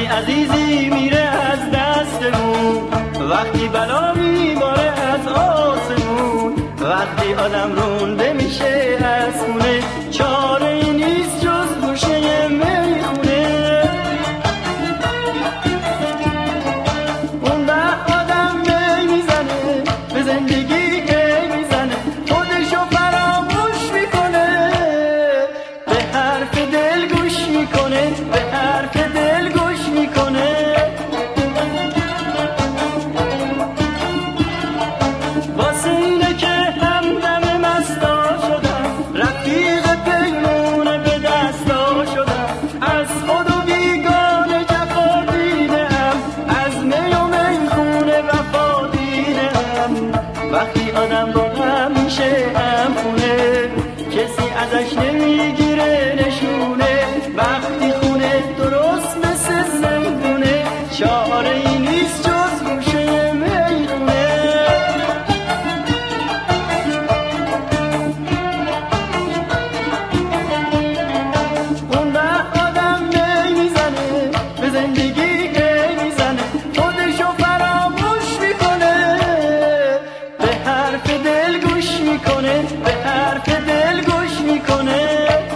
وقتی عزیزی میره از دستمون، وقتی بلا میباره از آسمون، وقتی آدم رونده میشه از خونه، چاره ای نیست جز گوشه میخونه. اون وقت آدم می میزنه به زندگی که میزنه، خودشو فراموش میکنه، به حرف دل گوش میکنه، به حرف دل گوش میکنه. واسه اینه که همدم مستا شدم، رفیق پیمونه به دستا شدم، از خود و بیگانه جفا دیدم، از می و میخونه وفا دیدم. وقتی آدم با هم میشه هم خونه، کسی ازش نمیگیره نشونه، وقتی خونه درست مثل زندونه، چاره ای نیست جز گوشه میخونه. اون وقت آدم میزنه به زندگی که میزنه، خودشو فراموش میکنه، به حرف دل گوش میکنه، به حرف دل گوش میکنه.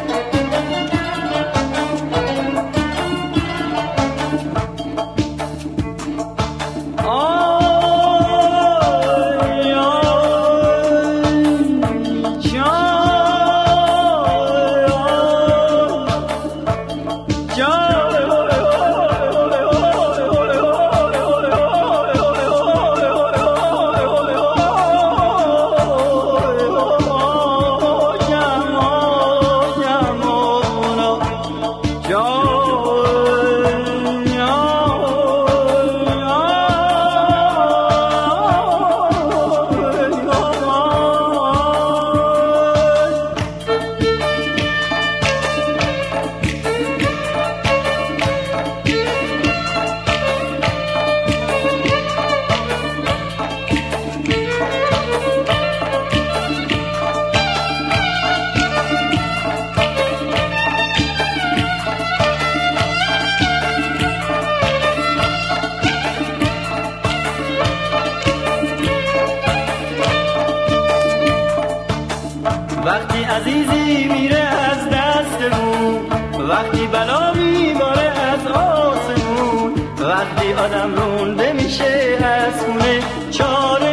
وقتی عزیزی میره از دستمون، وقتی بلا میباره از آسمون، وقتی آدم رونده میشه از خونه، چاره